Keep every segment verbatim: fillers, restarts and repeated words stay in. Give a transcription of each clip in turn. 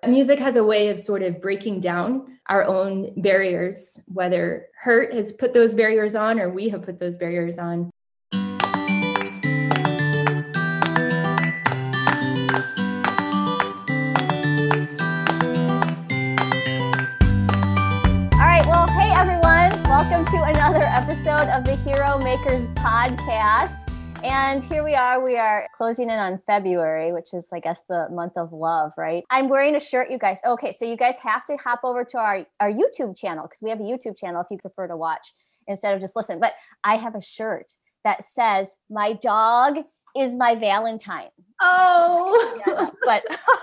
Music has a way of sort of breaking down our own barriers, whether hurt has put those barriers on or we have put those barriers on. All right. Well, hey, everyone. Welcome to another episode of the Hero Makers podcast. And here we are, we are closing in on February, which is, I guess, the month of love, right? I'm wearing a shirt, you guys. Okay, so you guys have to hop over to our, our YouTube channel because we have a YouTube channel if you prefer to watch instead of just listen. But I have a shirt that says, my dog is my Valentine. Oh, yeah, but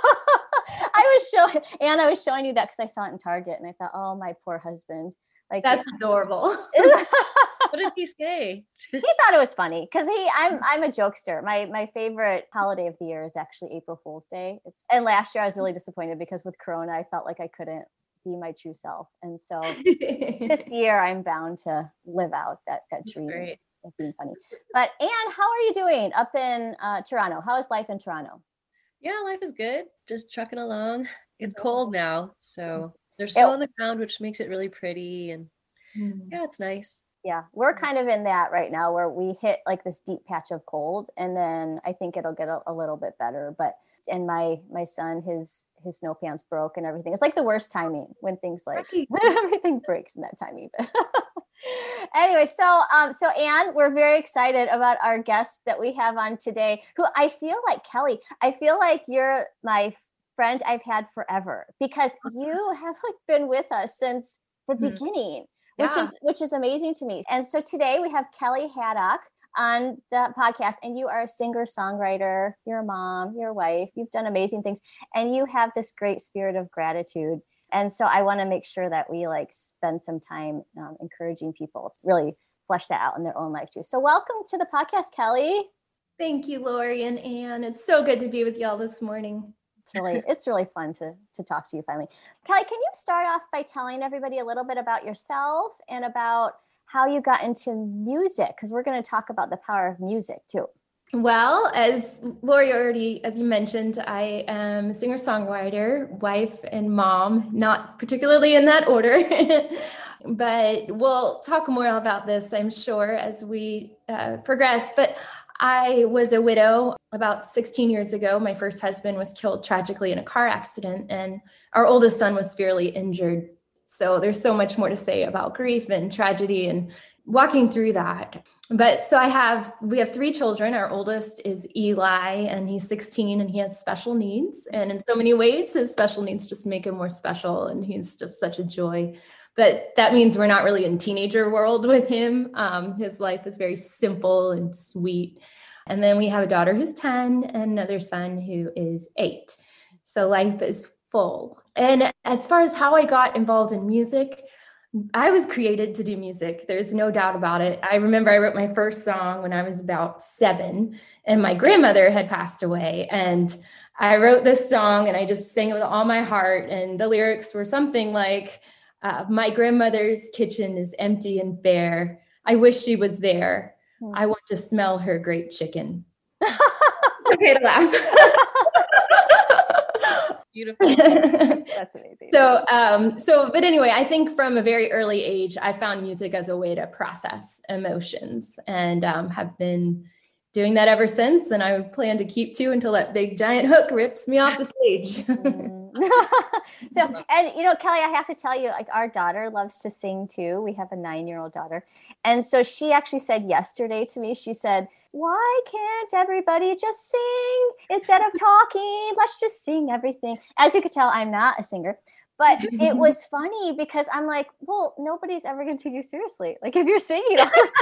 I was showing, and I was showing you that because I saw it in Target and I thought, oh, my poor husband. Like, that's adorable. What did he say? He thought it was funny because he, I'm, I'm a jokester. My, my favorite holiday of the year is actually April Fool's Day. It's, and last year I was really disappointed because with Corona, I felt like I couldn't be my true self. And so this year I'm bound to live out that, that dream Great. of being funny. But Anne, how are you doing up in uh, Toronto? How is life in Toronto? Yeah, life is good. Just trucking along. It's cold now, so there's snow on the ground, which makes it really pretty. And yeah, it's nice. Yeah, we're kind of in that right now where we hit like this deep patch of cold, and then I think it'll get a, a little bit better. But and my my son, his his snow pants broke and everything. It's like the worst timing when things like everything breaks in that time even. Anyway, so um, so Anne, we're very excited about our guest that we have on today. Who I feel like Kelly, I feel like you're my friend I've had forever because you have like been with us since the mm-hmm. beginning. Which yeah. is which is amazing to me. And so today we have Kelly Haddock on the podcast, and you are a singer-songwriter, you're a mom, you're a wife, you've done amazing things, and you have this great spirit of gratitude. And so I want to make sure that we like spend some time um, encouraging people to really flesh that out in their own life too. So welcome to the podcast, Kelly. Thank you, Lori and Anne. It's so good to be with y'all this morning. It's really, it's really fun to to talk to you finally. Kelly, can you start off by telling everybody a little bit about yourself and about how you got into music? Because we're going to talk about the power of music too. Well, as Lori already, as you mentioned, I am a singer-songwriter, wife, and mom, not particularly in that order, but we'll talk more about this, I'm sure, as we uh, progress. But I was a widow about sixteen years ago. My first husband was killed tragically in a car accident, and our oldest son was severely injured. So there's so much more to say about grief and tragedy and walking through that. But so I have, we have three children. Our oldest is Eli, and he's sixteen, and he has special needs. And in so many ways, his special needs just make him more special, and he's just such a joy. But that means we're not really in teenager world with him. Um, his life is very simple and sweet. And then we have a daughter who's ten and another son who is eight. So life is full. And as far as how I got involved in music, I was created to do music. There's no doubt about it. I remember I wrote my first song when I was about seven, and my grandmother had passed away. And I wrote this song and I just sang it with all my heart. And the lyrics were something like, Uh, my grandmother's kitchen is empty and bare. I wish she was there. Hmm. I want to smell her great chicken. Okay to laugh. Beautiful. That's amazing. So, um, so, but anyway, I think from a very early age, I found music as a way to process emotions, and um, have been doing that ever since. And I plan to keep to until that big giant hook rips me off the stage. So, and you know, Kelly, I have to tell you, like our daughter loves to sing too. We have a nine-year-old daughter. And so she actually said yesterday to me, she said, why can't everybody just sing instead of talking? Let's just sing everything. As you could tell, I'm not a singer. But it was funny because I'm like, well, nobody's ever going to take you seriously. Like if you're singing.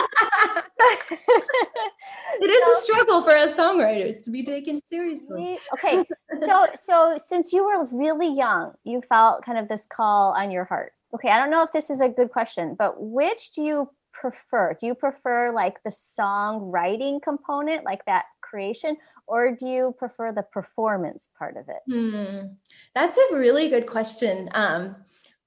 It is so, a struggle for us songwriters to be taken seriously. Okay. So, so since you were really young, you felt kind of this call on your heart. Okay. I don't know if this is a good question, but which do you prefer? Do you prefer like the songwriting component, like that creation, or do you prefer the performance part of it? Hmm. That's a really good question. Um,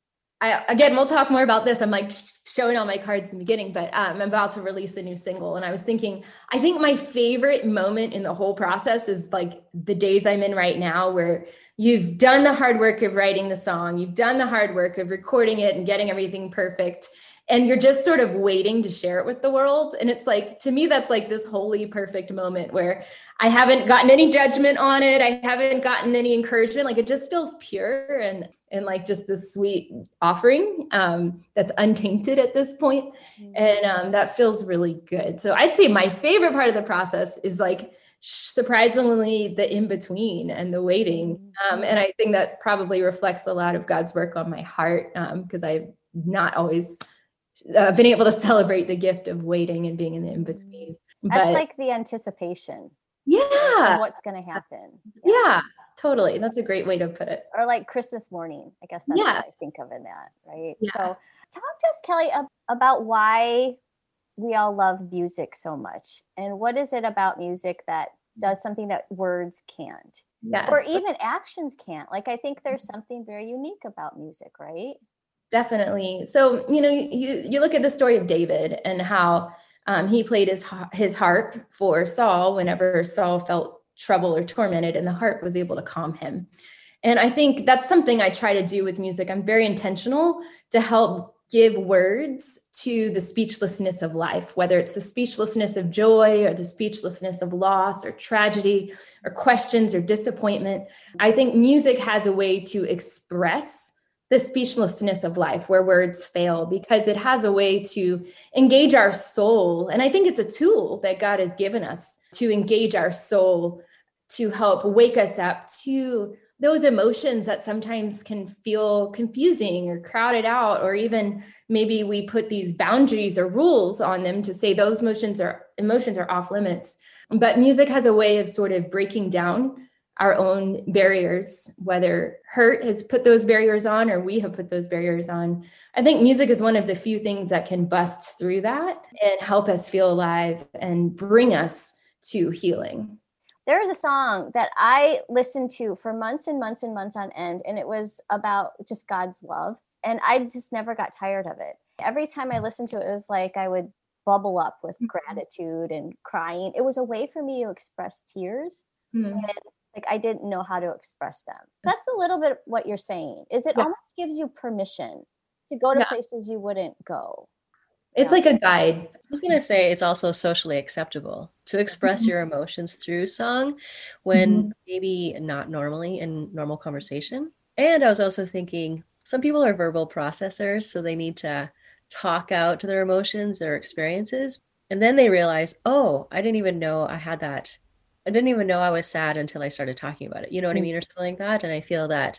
I, again, we'll talk more about this. I'm like showing all my cards in the beginning, but um, I'm about to release a new single. And I was thinking, I think my favorite moment in the whole process is like the days I'm in right now, where you've done the hard work of writing the song, you've done the hard work of recording it and getting everything perfect. And you're just sort of waiting to share it with the world. And it's like, to me, that's like this holy, perfect moment where I haven't gotten any judgment on it. I haven't gotten any encouragement. Like, it just feels pure and, and like just this sweet offering um, that's untainted at this point. And um, that feels really good. So I'd say my favorite part of the process is like surprisingly the in-between and the waiting. Um, and I think that probably reflects a lot of God's work on my heart, because um, I've not always Uh, been able to celebrate the gift of waiting and being in the in-between. That's but, like the anticipation. Yeah. What's going to happen. Yeah. yeah, totally. That's a great way to put it. Or like Christmas morning. I guess that's yeah. what I think of in that, right? Yeah. So talk to us, Kelly, ab- about why we all love music so much. And what is it about music that does something that words can't? Yes. Or even actions can't. Like, I think there's something very unique about music, right? Definitely. So, you know, you, you look at the story of David and how um, he played his, his harp for Saul whenever Saul felt trouble or tormented, and the harp was able to calm him. And I think that's something I try to do with music. I'm very intentional to help give words to the speechlessness of life, whether it's the speechlessness of joy or the speechlessness of loss or tragedy or questions or disappointment. I think music has a way to express the speechlessness of life where words fail, because it has a way to engage our soul. And I think it's a tool that God has given us to engage our soul, to help wake us up to those emotions that sometimes can feel confusing or crowded out, or even maybe we put these boundaries or rules on them to say those emotions are emotions are off limits. But music has a way of sort of breaking down our own barriers, whether hurt has put those barriers on or we have put those barriers on. I think music is one of the few things that can bust through that and help us feel alive and bring us to healing. There is a song that I listened to for months and months and months on end, and it was about just God's love. And I just never got tired of it. Every time I listened to it, it was like I would bubble up with gratitude and crying. It was a way for me to express tears. Mm-hmm. And like I didn't know how to express them. That's a little bit what you're saying. Is it yeah. almost gives you permission to go to yeah. places you wouldn't go. It's yeah. like a guide. I was going to say it's also socially acceptable to express mm-hmm. your emotions through song when mm-hmm. maybe not normally in normal conversation. And I was also thinking some people are verbal processors, so they need to talk out to their emotions, their experiences. And then they realize, oh, I didn't even know I had that. I didn't even know I was sad until I started talking about it. You know what mm-hmm. I mean? Or something like that. And I feel that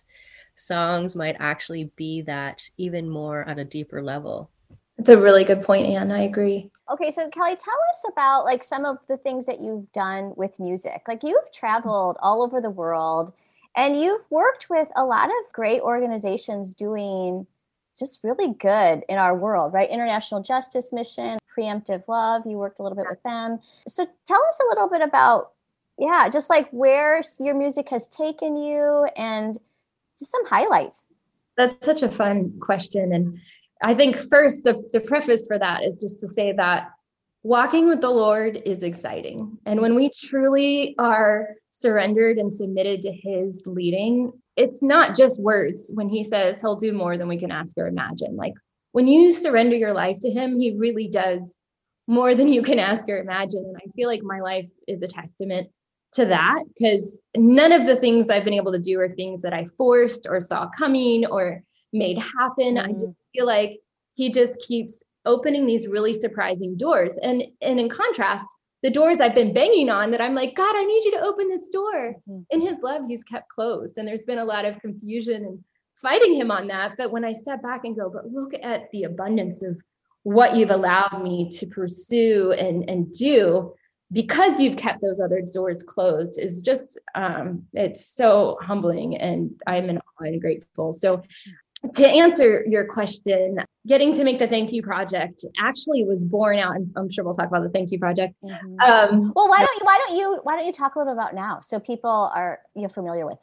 songs might actually be that even more at a deeper level. It's a really good point, Anne. I agree. Okay, so Kelly, tell us about like some of the things that you've done with music. Like you've traveled all over the world and you've worked with a lot of great organizations doing just really good in our world, right? International Justice Mission, Preemptive Love, you worked a little bit with them. So tell us a little bit about, yeah, just like where your music has taken you and just some highlights. That's such a fun question. And I think first, the, the preface for that is just to say that walking with the Lord is exciting. And when we truly are surrendered and submitted to his leading, it's not just words when he says he'll do more than we can ask or imagine. Like when you surrender your life to him, he really does more than you can ask or imagine. And I feel like my life is a testament to that, because none of the things I've been able to do are things that I forced or saw coming or made happen. Mm. I just feel like he just keeps opening these really surprising doors. And, and in contrast, the doors I've been banging on that I'm like, God, I need you to open this door. Mm-hmm. In his love, he's kept closed. And there's been a lot of confusion and fighting him on that. But when I step back and go, but look at the abundance of what you've allowed me to pursue and, and do, because you've kept those other doors closed, is just, um, it's so humbling. And I'm in awe and grateful. So to answer your question, getting to make the Thank You Project actually was born out, and I'm sure we'll talk about the Thank You Project. Mm-hmm. Um, well, why don't you, why don't you, why don't you talk a little about now so people are you're familiar with it?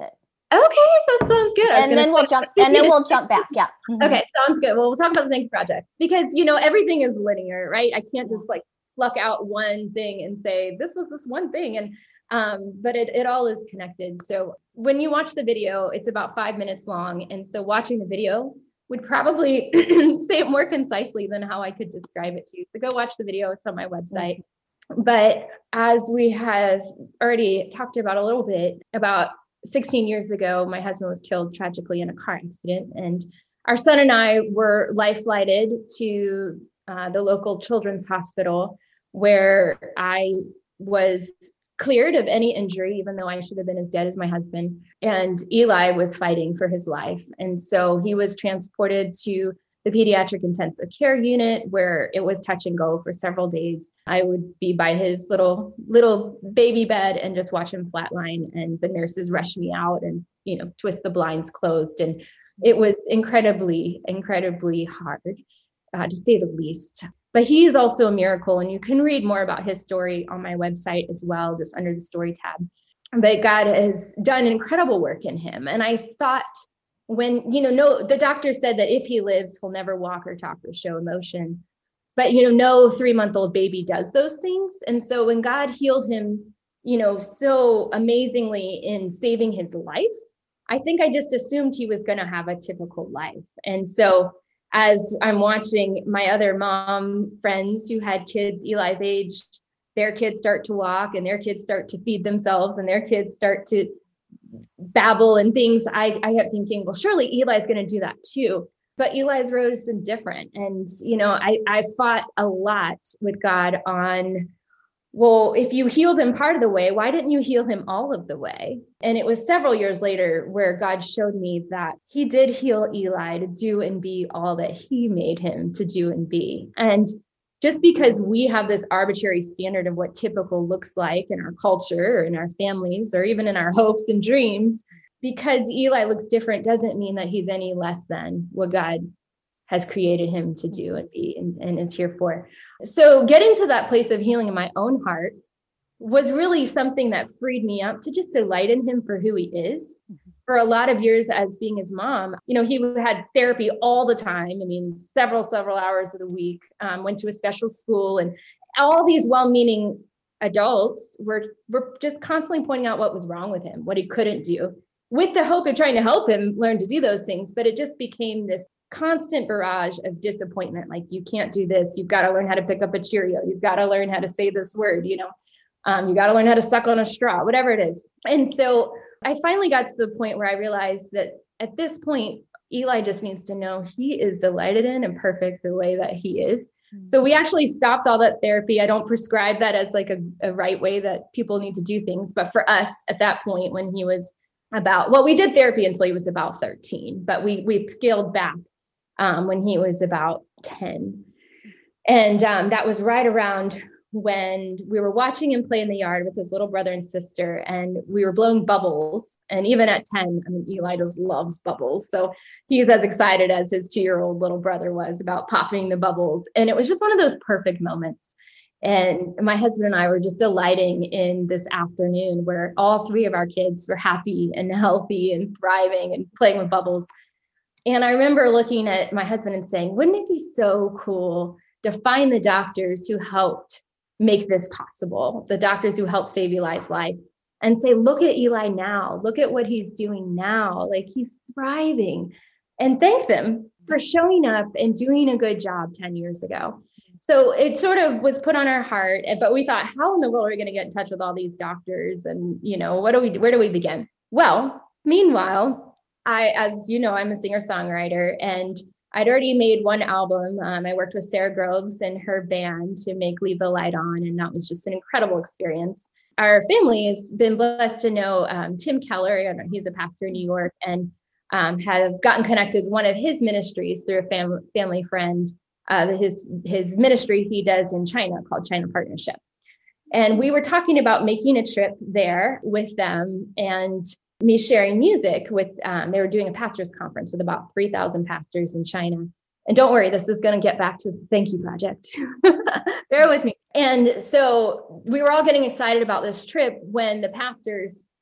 Okay, that sounds good. And then we'll jump and then we'll jump back. Yeah. Mm-hmm. Okay, sounds good. Well, we'll talk about the Thank You Project because, you know, everything is linear, right? I can't just like pluck out one thing and say, this was this one thing. And, um, but it, it all is connected. So when you watch the video, it's about five minutes long. And so watching the video would probably say it more concisely than how I could describe it to you. So go watch the video. It's on my website. Mm-hmm. But as we have already talked about a little bit, about sixteen years ago, my husband was killed tragically in a car accident. And our son and I were life-flighted to uh, the local children's hospital where I was cleared of any injury, even though I should have been as dead as my husband. And Eli was fighting for his life. And so he was transported to the pediatric intensive care unit where it was touch and go for several days. I would be by his little, little baby bed and just watch him flatline, and the nurses rush me out and, you know, twist the blinds closed. And it was incredibly, incredibly hard, uh, to say the least. But he is also a miracle. And you can read more about his story on my website as well, just under the story tab. But God has done incredible work in him. And I thought, when, you know, no, the doctor said that if he lives, he'll never walk or talk or show emotion. But, you know, no three-month-old baby does those things. And so when God healed him, you know, so amazingly in saving his life, I think I just assumed he was going to have a typical life. And so as I'm watching my other mom friends who had kids Eli's age, their kids start to walk and their kids start to feed themselves and their kids start to babble and things, I, I kept thinking, well, surely Eli's going to do that too. But Eli's road has been different. And, you know, I, I fought a lot with God on, well, if you healed him part of the way, why didn't you heal him all of the way? And it was several years later where God showed me that he did heal Eli to do and be all that he made him to do and be. And just because we have this arbitrary standard of what typical looks like in our culture or in our families or even in our hopes and dreams, because Eli looks different doesn't mean that he's any less than what God has created him to do and be and, and is here for. So getting to that place of healing in my own heart was really something that freed me up to just delight in him for who he is. For a lot of years as being his mom, you know, he had therapy all the time. I mean, several, several hours of the week, um, went to a special school, and all these well-meaning adults were, were just constantly pointing out what was wrong with him, what he couldn't do, with the hope of trying to help him learn to do those things. But it just became this constant barrage of disappointment. Like, you can't do this. You've got to learn how to pick up a Cheerio. You've got to learn how to say this word, you know, um, you got to learn how to suck on a straw, whatever it is. And so I finally got to the point where I realized that at this point, Eli just needs to know he is delighted in and perfect the way that he is. Mm-hmm. So we actually stopped all that therapy. I don't prescribe that as like a, a right way that people need to do things. But for us at that point, when he was about, well, we did therapy until he was about thirteen, but we we scaled back um, when he was about ten. And um, that was right around when we were watching him play in the yard with his little brother and sister, and we were blowing bubbles. And even at ten, I mean, Eli just loves bubbles. So he's as excited as his two-year-old little brother was about popping the bubbles. And it was just one of those perfect moments. And my husband and I were just delighting in this afternoon where all three of our kids were happy and healthy and thriving and playing with bubbles. And I remember looking at my husband and saying, wouldn't it be so cool to find the doctors who helped make this possible, the doctors who helped save Eli's life, and say, look at Eli now, look at what he's doing now, like he's thriving, and thank them for showing up and doing a good job ten years ago. So it sort of was put on our heart, but we thought, how in the world are we going to get in touch with all these doctors? And, you know, what do we, where do we begin? Well, meanwhile, I, as you know, I'm a singer-songwriter, and I'd already made one album. Um, I worked with Sarah Groves and her band to make Leave the Light On, and that was just an incredible experience. Our family has been blessed to know um, Tim Keller. I know, he's a pastor in New York, and um, have gotten connected with one of his ministries through a fam- family friend, uh, his, his ministry he does in China called China Partnership. And we were talking about making a trip there with them, and me sharing music with, um, they were doing a pastors conference with about three thousand pastors in China. And don't worry, this is going to get back to the Thank You Project. Bear with me. And so we were all getting excited about this trip when the pastors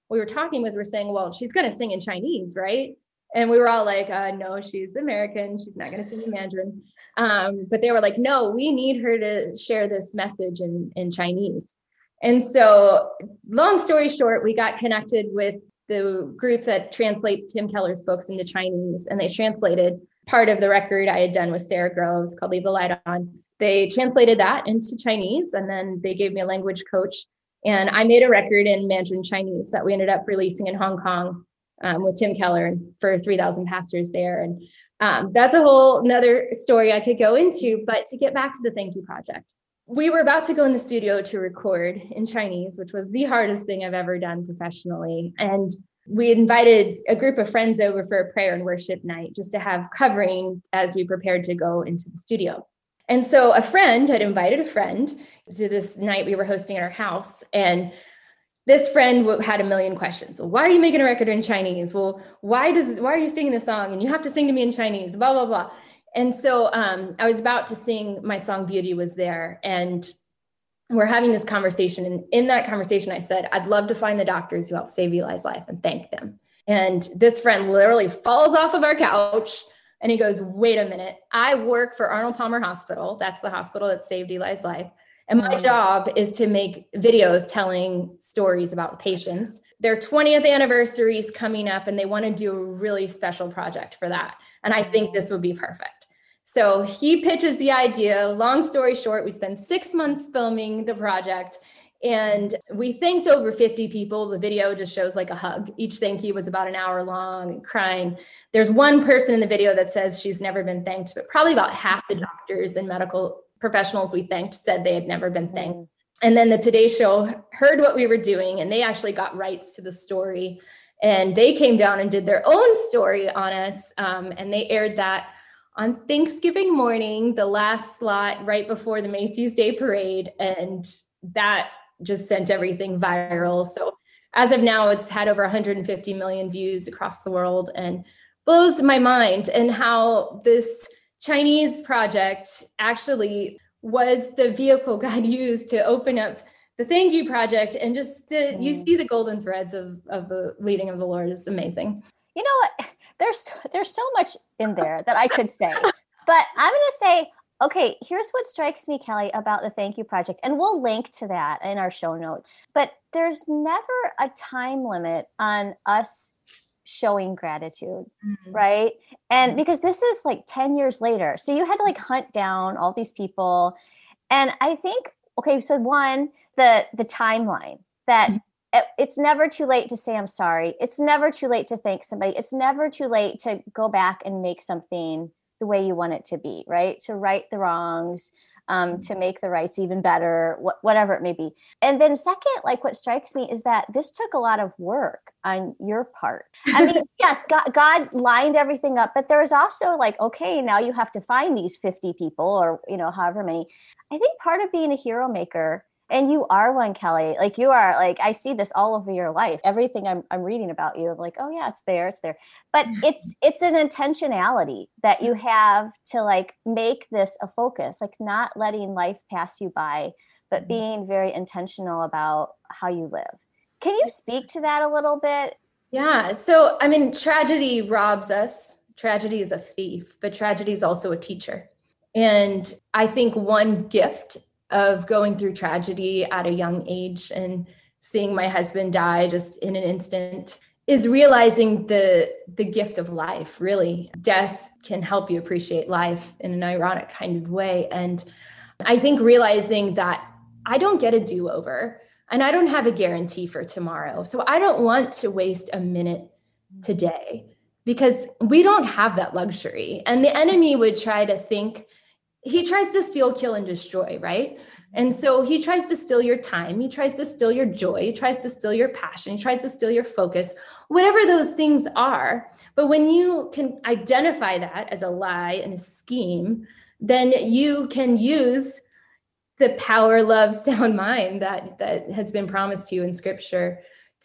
we were talking with were saying, well, she's going to sing in Chinese, right? And we were all like, uh, no, she's American. She's not going to sing in Mandarin. Um, but they were like, no, we need her to share this message in, in Chinese. And so long story short, we got connected with the group that translates Tim Keller's books into Chinese, and they translated part of the record I had done with Sarah Groves called Leave the Light On. They translated that into Chinese, and then they gave me a language coach. And I made a record in Mandarin Chinese that we ended up releasing in Hong Kong um, with Tim Keller and for three thousand pastors there. And um, that's a whole another story I could go into. But to get back to the Thank You Project, we were about to go in the studio to record in Chinese, which was the hardest thing I've ever done professionally. And we invited a group of friends over for a prayer and worship night just to have covering as we prepared to go into the studio. And so a friend had invited a friend to this night we were hosting at our house. And this friend had a million questions. Well, why are you making a record in Chinese? Well, why does why are you singing this song? And you have to sing to me in Chinese, blah, blah, blah. And so um, I was about to sing my song, Beauty Was There. And we're having this conversation. And in that conversation, I said, I'd love to find the doctors who helped save Eli's life and thank them. And this friend literally falls off of our couch and he goes, wait a minute. I work for Arnold Palmer Hospital. That's the hospital that saved Eli's life. And my mm-hmm. job is to make videos telling stories about the patients. Their twentieth anniversary is coming up and they want to do a really special project for that. And I think this would be perfect. So he pitches the idea. Long story short, we spent six months filming the project and we thanked over fifty people. The video just shows like a hug. Each thank you was about an hour long and crying. There's one person in the video that says she's never been thanked, but probably about half the doctors and medical professionals we thanked said they had never been thanked. And then the Today Show heard what we were doing and they actually got rights to the story. And they came down and did their own story on us. Um, and they aired that on Thanksgiving morning, the last slot right before the Macy's Day Parade. And that just sent everything viral. So as of now, it's had over one hundred fifty million views across the world and blows my mind. And how this Chinese project actually was the vehicle God used to open up the Thank You Project. And just the, you see the golden threads of, of the leading of the Lord is amazing. You know what? There's there's so much in there that I could say, but I'm going to say, okay, here's what strikes me, Kelly, about the Thank You Project. And we'll link to that in our show notes. But there's never a time limit on us showing gratitude, mm-hmm. right? And because this is like ten years later. So you had to like hunt down all these people. And I think, okay, so one, the the timeline that mm-hmm. it's never too late to say, I'm sorry. It's never too late to thank somebody. It's never too late to go back and make something the way you want it to be, right? To right the wrongs, um, mm-hmm. to make the rights even better, wh- whatever it may be. And then second, like what strikes me is that this took a lot of work on your part. I mean, yes, God, God lined everything up, but there was also like, okay, now you have to find these fifty people or, you know, however many. I think part of being a hero maker, and you are one, Kelly, like you are like, I see this all over your life. Everything I'm I'm reading about you, I'm like, oh yeah, it's there, it's there. But it's it's an intentionality that you have to like make this a focus, like not letting life pass you by, but being very intentional about how you live. Can you speak to that a little bit? Yeah. So, I mean, tragedy robs us. Tragedy is a thief, but tragedy is also a teacher. And I think one gift of going through tragedy at a young age and seeing my husband die just in an instant is realizing the the gift of life, really. Death can help you appreciate life in an ironic kind of way. And I think realizing that I don't get a do-over and I don't have a guarantee for tomorrow. So I don't want to waste a minute today because we don't have that luxury. And the enemy would try to think, he tries to steal, kill, and destroy, right? And so he tries to steal your time. He tries to steal your joy. He tries to steal your passion. He tries to steal your focus, whatever those things are. But when you can identify that as a lie and a scheme, then you can use the power, love, sound mind that, that has been promised to you in scripture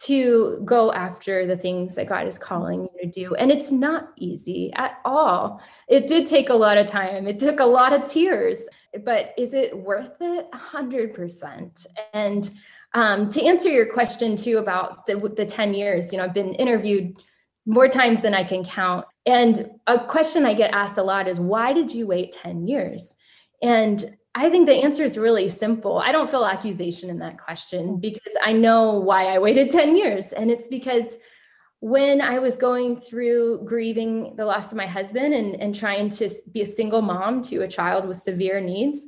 to go after the things that God is calling you to do. And it's not easy at all. It did take a lot of time. It took a lot of tears, but is it worth it? one hundred percent. And Um, to answer your question too about the, the ten years, you know, I've been interviewed more times than I can count. And a question I get asked a lot is, why did you wait ten years? And I think the answer is really simple. I don't feel accusation in that question because I know why I waited ten years. And it's because when I was going through grieving the loss of my husband and, and trying to be a single mom to a child with severe needs,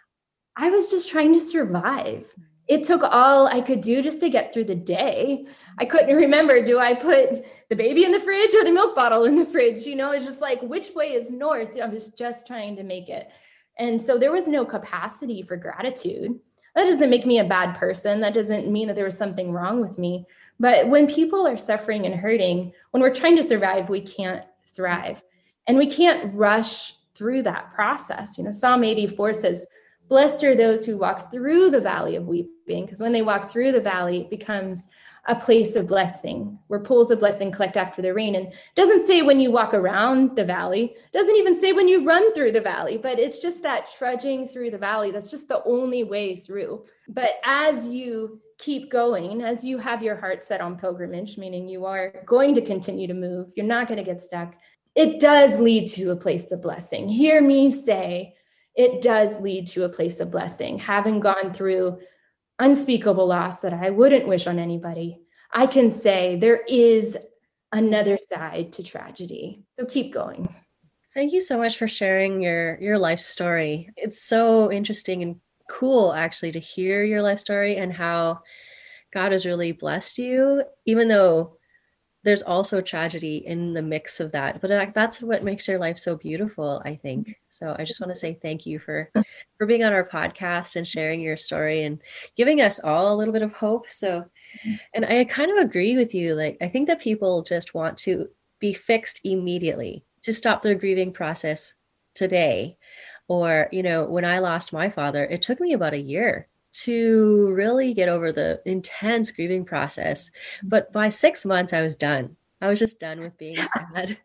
I was just trying to survive. It took all I could do just to get through the day. I couldn't remember, do I put the baby in the fridge or the milk bottle in the fridge? You know, it's just like, which way is north? I was just trying to make it. And so there was no capacity for gratitude. That doesn't make me a bad person. That doesn't mean that there was something wrong with me. But when people are suffering and hurting, when we're trying to survive, we can't thrive. And we can't rush through that process. You know, Psalm eighty-four says, blessed are those who walk through the valley of weeping, because when they walk through the valley, it becomes a place of blessing, where pools of blessing collect after the rain. And it doesn't say when you walk around the valley, it doesn't even say when you run through the valley, but it's just that trudging through the valley. That's just the only way through. But as you keep going, as you have your heart set on pilgrimage, meaning you are going to continue to move, you're not going to get stuck, it does lead to a place of blessing. Hear me say, it does lead to a place of blessing. Having gone through unspeakable loss that I wouldn't wish on anybody, I can say there is another side to tragedy. So keep going. Thank you so much for sharing your, your life story. It's so interesting and cool, actually, to hear your life story and how God has really blessed you, even though there's also tragedy in the mix of that. But that's what makes your life so beautiful, I think. So I just want to say thank you for, for being on our podcast and sharing your story and giving us all a little bit of hope. So, and I kind of agree with you. Like, I think that people just want to be fixed immediately, to stop their grieving process today. Or, you know, when I lost my father, it took me about a year to really get over the intense grieving process. But by six months, I was done. I was just done with being sad.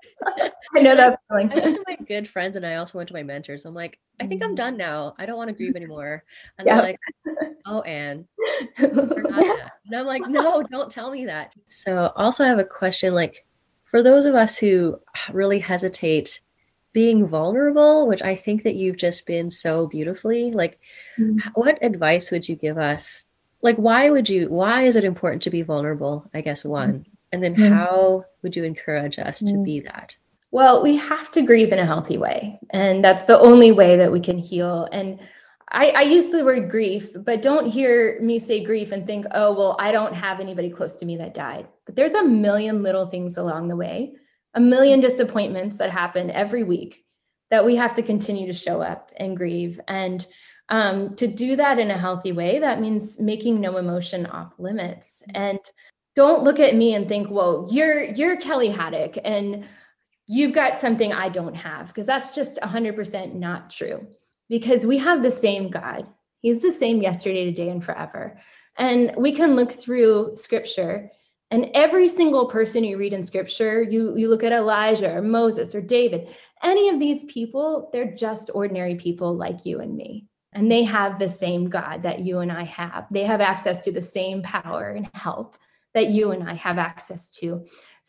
I know that feeling. I went to my good friends and I also went to my mentors. I'm like, I think I'm done now. I don't want to grieve anymore. And yeah. They're like, oh, Anne, you're not done. And I'm like, no, don't tell me that. So also I have a question, like, for those of us who really hesitate being vulnerable, which I think that you've just been so beautifully, like, mm-hmm. what advice would you give us? Like, why would you, why is it important to be vulnerable? I guess one, and then mm-hmm. how would you encourage us mm-hmm. to be that? Well, we have to grieve in a healthy way. And that's the only way that we can heal. And I, I use the word grief, but don't hear me say grief and think, oh, well, I don't have anybody close to me that died. But there's a million little things along the way, a million disappointments that happen every week that we have to continue to show up and grieve. And um, to do that in a healthy way, that means making no emotion off limits. And don't look at me and think, well, you're you're Kelly Haddock and you've got something I don't have, because that's just one hundred percent not true. Because we have the same God. He's the same yesterday, today, and forever. And we can look through scripture, and every single person you read in scripture, you, you look at Elijah or Moses or David, any of these people, they're just ordinary people like you and me. And they have the same God that you and I have. They have access to the same power and health that you and I have access to.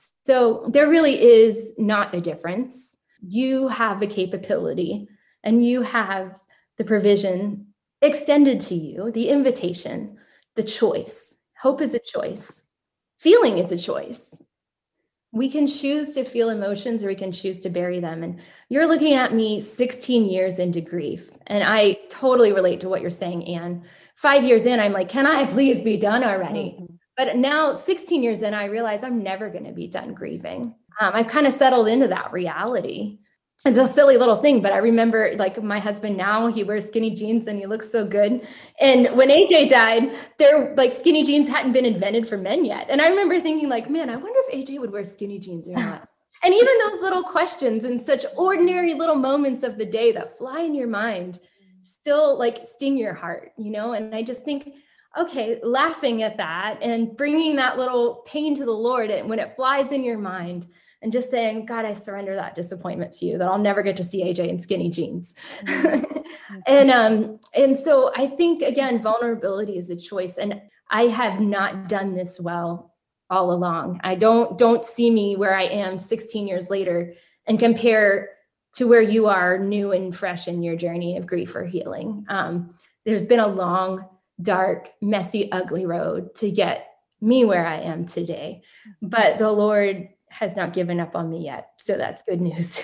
So there really is not a difference. You have the capability and you have the provision extended to you, the invitation, the choice. Hope is a choice. Feeling is a choice. We can choose to feel emotions or we can choose to bury them. And you're looking at me sixteen years into grief. And I totally relate to what you're saying, Anne. Five years in, I'm like, can I please be done already? Mm-hmm. But now sixteen years in, I realize I'm never going to be done grieving. Um, I've kind of settled into that reality. It's a silly little thing, but I remember like my husband now, he wears skinny jeans and he looks so good. And when A J died, there like skinny jeans hadn't been invented for men yet. And I remember thinking like, man, I wonder if A J would wear skinny jeans or not. And even those little questions and such ordinary little moments of the day that fly in your mind still like sting your heart, you know? And I just think, okay, laughing at that and bringing that little pain to the Lord when it flies in your mind, and just saying, God, I surrender that disappointment to you, that I'll never get to see A J in skinny jeans. Mm-hmm. and um, and so I think, again, vulnerability is a choice. And I have not done this well all along. I don't, don't see me where I am sixteen years later and compare to where you are new and fresh in your journey of grief or healing. Um, there's been a long, dark, messy, ugly road to get me where I am today, but the Lord has not given up on me yet. So that's good news.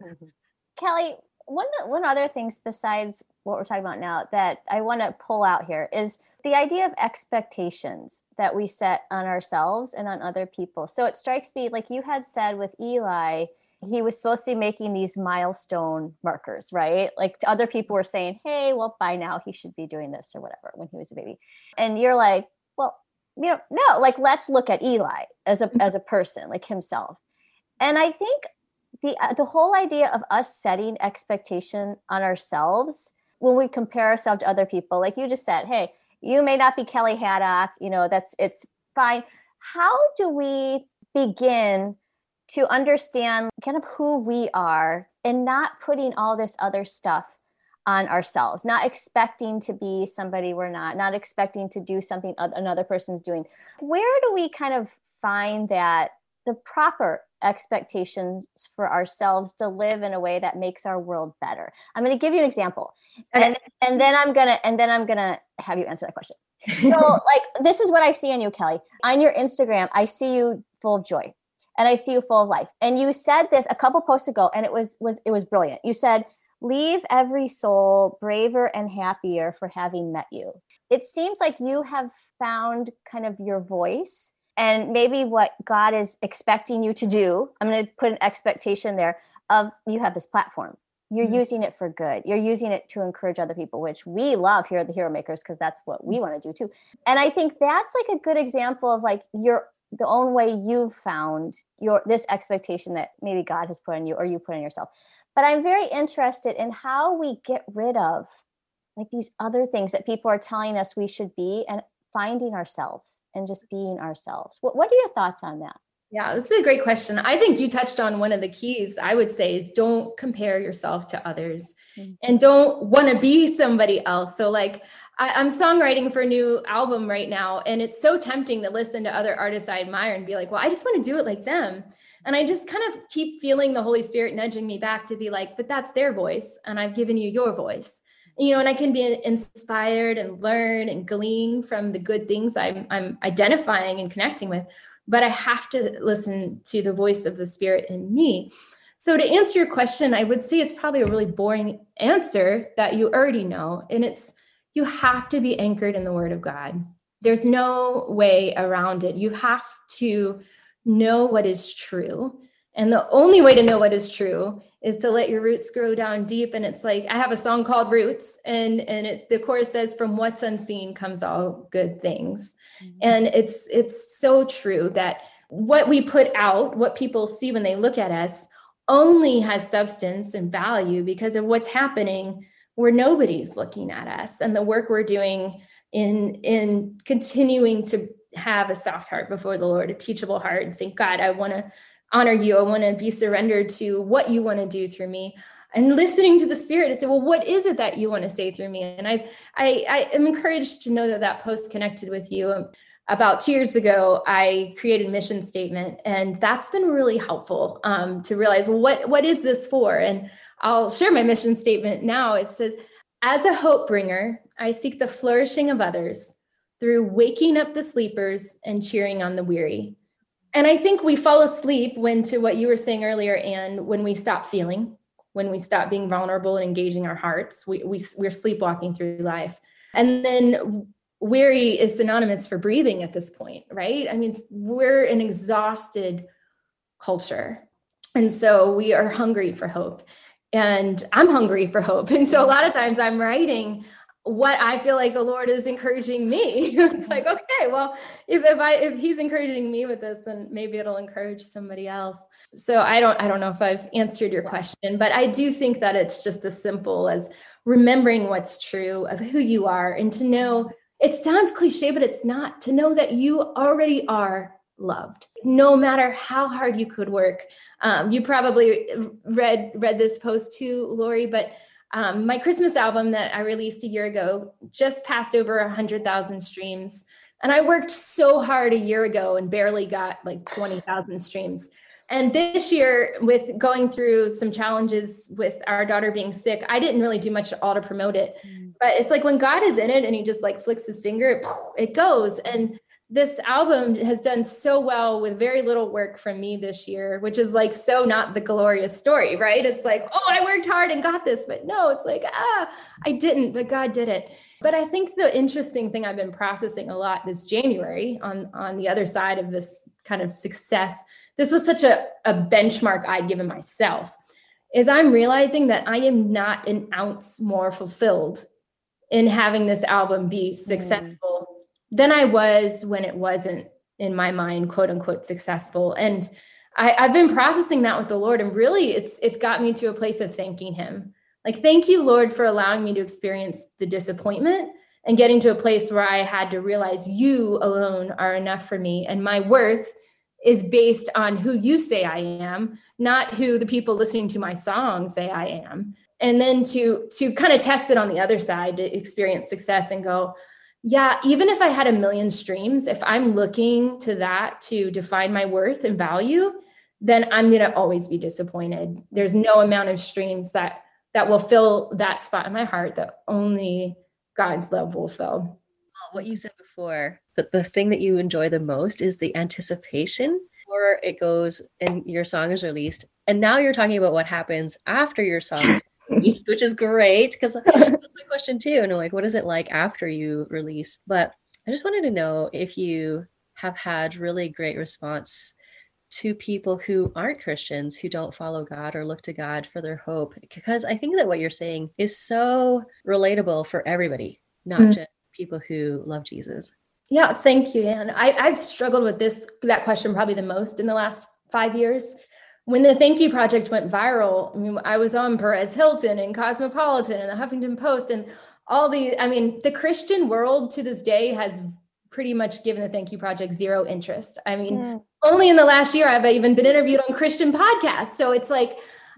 Kelly, one, one other things besides what we're talking about now that I want to pull out here is the idea of expectations that we set on ourselves and on other people. So it strikes me, like you had said with Eli, he was supposed to be making these milestone markers, right? Like other people were saying, hey, well, by now he should be doing this or whatever when he was a baby. And you're like, well, you know, no, like, let's look at Eli as a, as a person, like himself. And I think the, uh, the whole idea of us setting expectation on ourselves when we compare ourselves to other people, like you just said, hey, you may not be Kelly Haddock, you know, that's, it's fine. How do we begin to understand kind of who we are and not putting all this other stuff on ourselves, not expecting to be somebody we're not, not expecting to do something another person's doing? Where do we kind of find that the proper expectations for ourselves to live in a way that makes our world better? I'm going to give you an example, and and then I'm gonna and then I'm gonna have you answer that question. So, like, this is what I see in you, Kelly. On your Instagram, I see you full of joy, and I see you full of life. And you said this a couple posts ago, and it was was it was brilliant. You said, "Leave every soul braver and happier for having met you." It seems like you have found kind of your voice. And maybe what God is expecting you to do, I'm going to put an expectation there of you have this platform. You're mm-hmm. using it for good. You're using it to encourage other people, which we love here at the Hero Makers because that's what we want to do too. And I think that's like a good example of like your the own way you've found your this expectation that maybe God has put on you or you put on yourself. But I'm very interested in how we get rid of like these other things that people are telling us we should be and finding ourselves and just being ourselves. What What are your thoughts on that? Yeah, that's a great question. I think you touched on one of the keys, I would say, is don't compare yourself to others mm-hmm. and don't want to be somebody else. So like I, I'm songwriting for a new album right now, and it's so tempting to listen to other artists I admire and be like, well, I just want to do it like them. And I just kind of keep feeling the Holy Spirit nudging me back to be like, but that's their voice, and I've given you your voice. You know, and I can be inspired and learn and glean from the good things I'm, I'm identifying and connecting with, but I have to listen to the voice of the Spirit in me. So to answer your question, I would say it's probably a really boring answer that you already know. And it's, you have to be anchored in the Word of God. There's no way around it. You have to know what is true. And the only way to know what is true is to let your roots grow down deep. And it's like, I have a song called Roots, and, and it, the chorus says, from what's unseen comes all good things. Mm-hmm. And it's, it's so true that what we put out, what people see when they look at us, only has substance and value because of what's happening where nobody's looking at us, and the work we're doing in, in continuing to have a soft heart before the Lord, a teachable heart, and say, God, I want to honor you. I want to be surrendered to what you want to do through me, and listening to the Spirit to say, well, what is it that you want to say through me? And I, I, I am encouraged to know that that post connected with you. About two years ago, I created a mission statement, and that's been really helpful um, to realize, well, what, what is this for? And I'll share my mission statement now. It says, as a hope bringer, I seek the flourishing of others through waking up the sleepers and cheering on the weary. And I think we fall asleep when, to what you were saying earlier, and when we stop feeling, when we stop being vulnerable and engaging our hearts, we, we, we're sleepwalking through life. And then weary is synonymous for breathing at this point, right? I mean, we're an exhausted culture. And so we are hungry for hope. And I'm hungry for hope. And so a lot of times I'm writing what I feel like the Lord is encouraging me. It's like, okay, well, if, if I, if he's encouraging me with this, then maybe it'll encourage somebody else. So I don't, I don't know if I've answered your question, but I do think that it's just as simple as remembering what's true of who you are, and to know, it sounds cliche, but it's not, to know that you already are loved, no matter how hard you could work. Um, you probably read, read this post too, Lori, but Um, my Christmas album that I released a year ago just passed over one hundred thousand streams. And I worked so hard a year ago and barely got like twenty thousand streams. And this year, with going through some challenges with our daughter being sick, I didn't really do much at all to promote it. Mm. But it's like when God is in it and he just like flicks his finger, it goes. And this album has done so well with very little work from me this year, which is like so not the glorious story, right? It's like, oh, I worked hard and got this. But no, it's like, ah, I didn't, but God did it. But I think the interesting thing I've been processing a lot this January on, on the other side of this kind of success, this was such a, a benchmark I'd given myself, is I'm realizing that I am not an ounce more fulfilled in having this album be successful mm. than I was when it wasn't, in my mind, quote unquote, successful. And I, I've been processing that with the Lord, and really it's it's got me to a place of thanking him. Like, thank you, Lord, for allowing me to experience the disappointment and getting to a place where I had to realize you alone are enough for me. And my worth is based on who you say I am, not who the people listening to my song say I am. And then to, to kind of test it on the other side, to experience success and go, yeah, even if I had a million streams, if I'm looking to that to define my worth and value, then I'm going to always be disappointed. There's no amount of streams that that will fill that spot in my heart that only God's love will fill. What you said before, that the thing that you enjoy the most is the anticipation, or it goes and your song is released. And now you're talking about what happens after your song is released, which is great, because that's my question too. And I'm like, what is it like after you release? But I just wanted to know if you have had really great response to people who aren't Christians, who don't follow God or look to God for their hope. Because I think that what you're saying is so relatable for everybody, not mm. just people who love Jesus. Yeah, thank you, Anne. I, I've struggled with this, that question probably the most in the last five years. When the Thank You Project went viral, I mean, I was on Perez Hilton and Cosmopolitan and the Huffington Post and all the, I mean, the Christian world to this day has pretty much given the Thank You Project zero interest. I mean, yeah. Only in the last year I've even been interviewed on Christian podcasts. So it's like,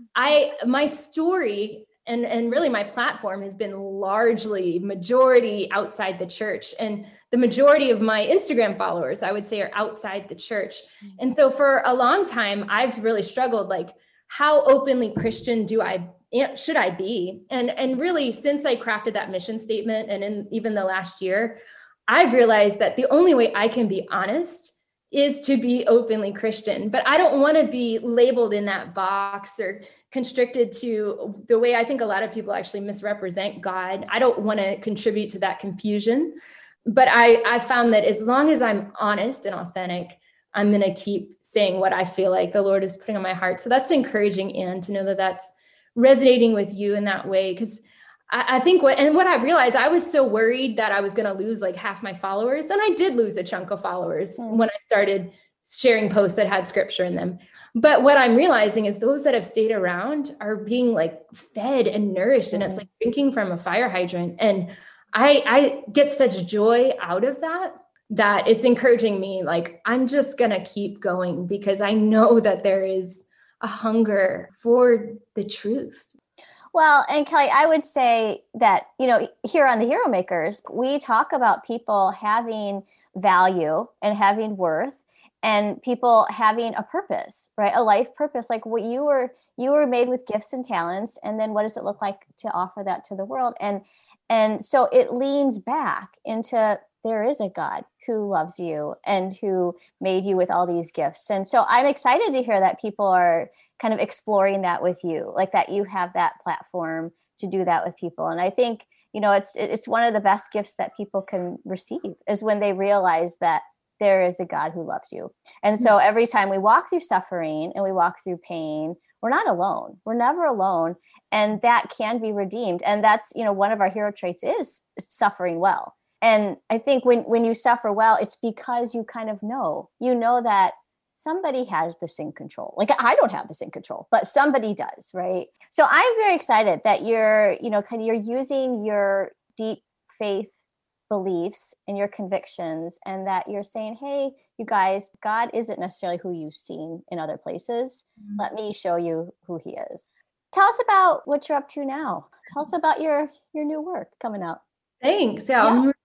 I, my story and, and really my platform has been largely majority outside the church. And the majority of my Instagram followers, I would say, are outside the church. And so for a long time, I've really struggled, like, how openly Christian do I, should I be? And, and really, since I crafted that mission statement, and in even the last year, I've realized that the only way I can be honest is to be openly Christian. But I don't want to be labeled in that box or constricted to the way I think a lot of people actually misrepresent God. I don't want to contribute to that confusion. But I, I found that as long as I'm honest and authentic, I'm going to keep saying what I feel like the Lord is putting on my heart. So that's encouraging, Anne, to know that that's resonating with you in that way. Because I, I think what, and what I realized, I was so worried that I was going to lose like half my followers. And I did lose a chunk of followers mm. when I started sharing posts that had scripture in them. But what I'm realizing is those that have stayed around are being like fed and nourished. Mm. And it's like drinking from a fire hydrant. And I, I get such joy out of that, that it's encouraging me. Like, I'm just going to keep going because I know that there is a hunger for the truth. Well, and Kelly, I would say that, you know, here on the Hero Makers, we talk about people having value and having worth and people having a purpose, right? A life purpose. Like what you were, you were made with gifts and talents. And then what does it look like to offer that to the world? And And so it leans back into there is a God who loves you and who made you with all these gifts. And so I'm excited to hear that people are kind of exploring that with you, like that you have that platform to do that with people. And I think, you know, it's it's one of the best gifts that people can receive is when they realize that there is a God who loves you. And so every time we walk through suffering and we walk through pain, we're not alone. We're never alone. And that can be redeemed. And that's, you know, one of our hero traits is suffering well. And I think when, when you suffer well, it's because you kind of know, you know that somebody has this in control. Like I don't have this in control, but somebody does, right? So I'm very excited that you're, you know, kind of you're using your deep faith beliefs and your convictions and that you're saying, hey, you guys, God isn't necessarily who you've seen in other places. Mm-hmm. Let me show you who he is. Tell us about what you're up to now. Tell us about your, your new work coming out. Thanks. Yeah, yeah, I'm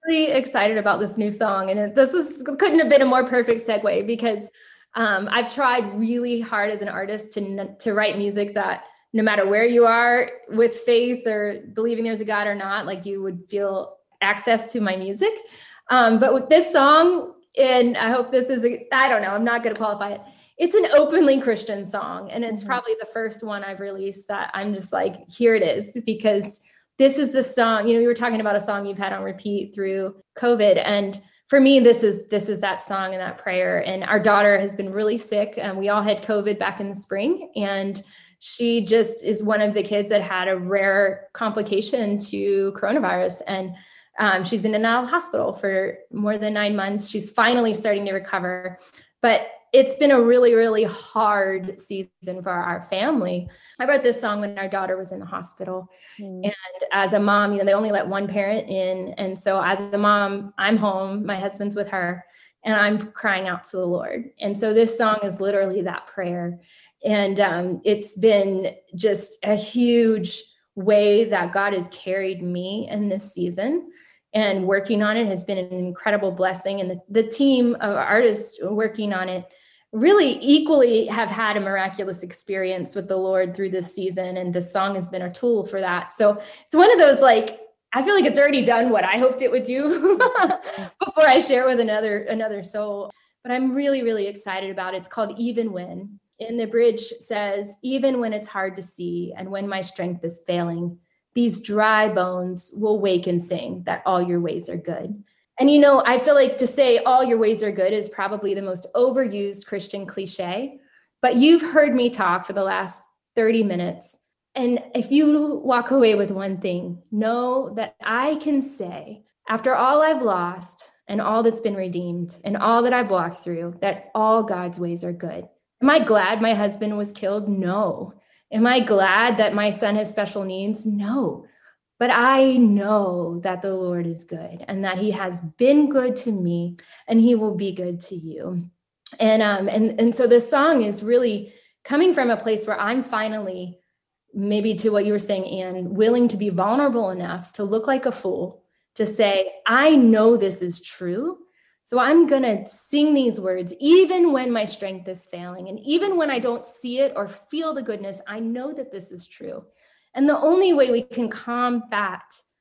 really excited about this new song. And it, this was, couldn't have been a more perfect segue because um, I've tried really hard as an artist to, to write music that no matter where you are with faith or believing there's a God or not, like you would feel access to my music. Um, but with this song, and I hope this is, a, I don't know, I'm not going to qualify it. It's an openly Christian song. And it's mm-hmm. probably the first one I've released that I'm just like, here it is, because this is the song, you know, we were talking about a song you've had on repeat through COVID. And for me, this is, this is that song and that prayer. And our daughter has been really sick, and we all had COVID back in the spring. And she just is one of the kids that had a rare complication to coronavirus. And um, she's been in a hospital for more than nine months. She's finally starting to recover. But it's been a really, really hard season for our family. I wrote this song when our daughter was in the hospital. Mm. And as a mom, you know, they only let one parent in. And so as a mom, I'm home, my husband's with her, and I'm crying out to the Lord. And so this song is literally that prayer. And um, it's been just a huge way that God has carried me in this season, and working on it has been an incredible blessing. And the, the team of artists working on it really equally have had a miraculous experience with the Lord through this season. And this song has been a tool for that. So it's one of those, like, I feel like it's already done what I hoped it would do before I share it with another, another soul. But I'm really, really excited about it. It's called Even When. In the bridge says, even when it's hard to see and when my strength is failing, these dry bones will wake and sing that all your ways are good. And, you know, I feel like to say all your ways are good is probably the most overused Christian cliche, but you've heard me talk for the last thirty minutes. And if you walk away with one thing, know that I can say, after all I've lost and all that's been redeemed and all that I've walked through, that all God's ways are good. Am I glad my husband was killed? No. Am I glad that my son has special needs? No. But I know that the Lord is good and that he has been good to me and he will be good to you. And, um, and, and so this song is really coming from a place where I'm finally, maybe to what you were saying, Anne, willing to be vulnerable enough to look like a fool, to say, I know this is true. So I'm going to sing these words, even when my strength is failing. And even when I don't see it or feel the goodness, I know that this is true. And the only way we can combat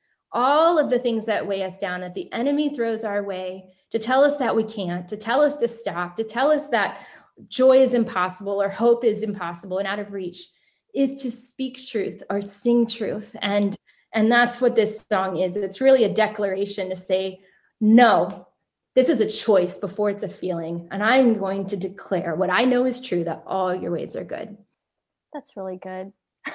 all of the things that weigh us down, that the enemy throws our way to tell us that we can't, to tell us to stop, to tell us that joy is impossible or hope is impossible and out of reach, is to speak truth or sing truth. And, and that's what this song is. It's really a declaration to say, no, this is a choice before it's a feeling. And I'm going to declare what I know is true, that all your ways are good. That's really good.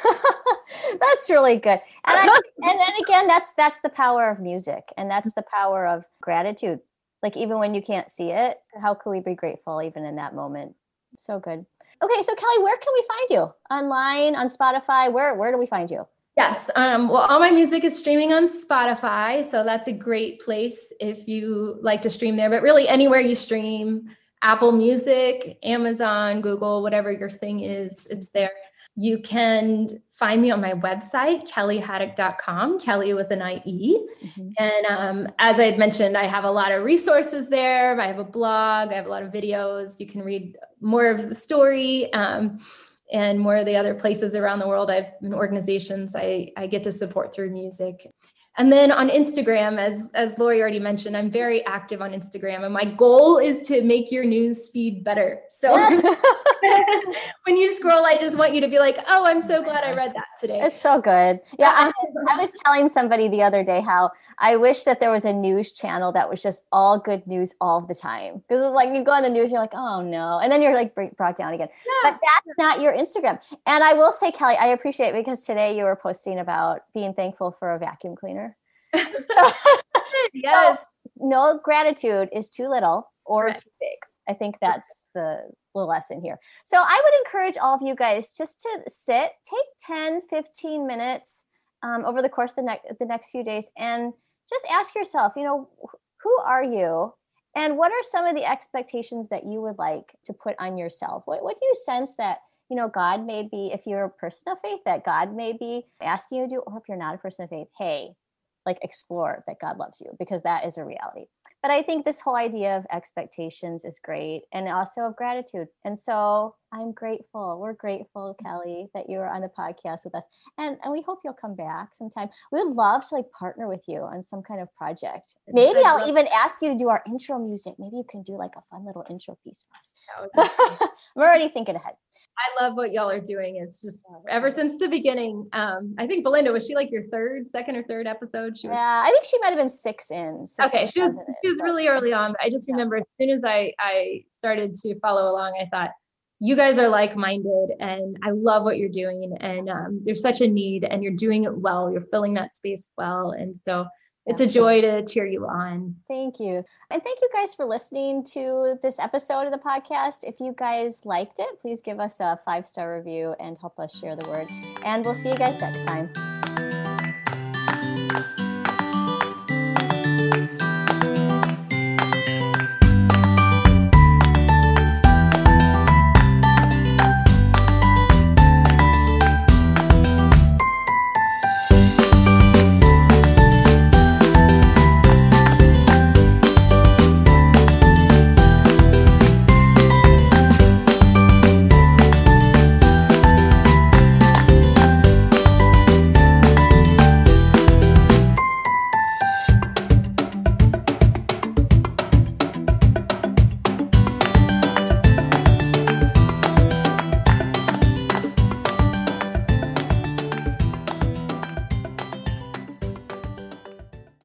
That's really good. And, I, and then again, that's, that's the power of music, and that's the power of gratitude. Like, even when you can't see it, how can we be grateful even in that moment? So good. Okay. So Kelly, where can we find you? Online, on Spotify? Where, where do we find you? Yes. Um, well, all my music is streaming on Spotify. So that's a great place if you like to stream there, but really anywhere you stream, Apple Music, Amazon, Google, whatever your thing is, it's there. You can find me on my website, kelly haddock dot com, Kelly with an I E. Mm-hmm. And um, as I had mentioned, I have a lot of resources there. I have a blog. I have a lot of videos. You can read more of the story. Um, and more of the other places around the world I've been organizations I, I get to support through music. And then on Instagram, as, as Lori already mentioned, I'm very active on Instagram, and my goal is to make your news feed better. So when you scroll, I just want you to be like, oh, I'm so glad I read that today. It's so good. Yeah, I, I was telling somebody the other day how I wish that there was a news channel that was just all good news all the time. Because it's like you go on the news, you're like, oh no. And then you're like brought down again. Yeah. But that's not your Instagram. And I will say, Kelly, I appreciate it because today you were posting about being thankful for a vacuum cleaner. So, yes. So, no gratitude is too little or Correct. Too big. I think that's the, the lesson here. So I would encourage all of you guys just to sit, take ten, fifteen minutes um, over the course of the, ne- the next few days and just ask yourself, you know, who are you? And what are some of the expectations that you would like to put on yourself? What, what do you sense that, you know, God may be, if you're a person of faith, that God may be asking you to do, or if you're not a person of faith, hey, like explore that God loves you, because that is a reality. But I think this whole idea of expectations is great, and also of gratitude. And so I'm grateful. We're grateful, Kelly, that you were on the podcast with us. And, and we hope you'll come back sometime. We would love to like partner with you on some kind of project. Maybe I'd I'll even ask you to do our intro music. Maybe you can do like a fun little intro piece for us. I'm already thinking ahead. I love what y'all are doing. It's just ever since the beginning. Um, I think Belinda, was she like your third, second or third episode? She was. Yeah, I think she might have been six in. Six okay, she was. in, she was really early on. But I just remember as soon as I I started to follow along, I thought, you guys are like-minded, and I love what you're doing. And um, there's such a need, and you're doing it well. You're filling that space well, and so. It's a joy to cheer you on. Thank you. And thank you guys for listening to this episode of the podcast. If you guys liked it, please give us a five-star review and help us share the word. And we'll see you guys next time.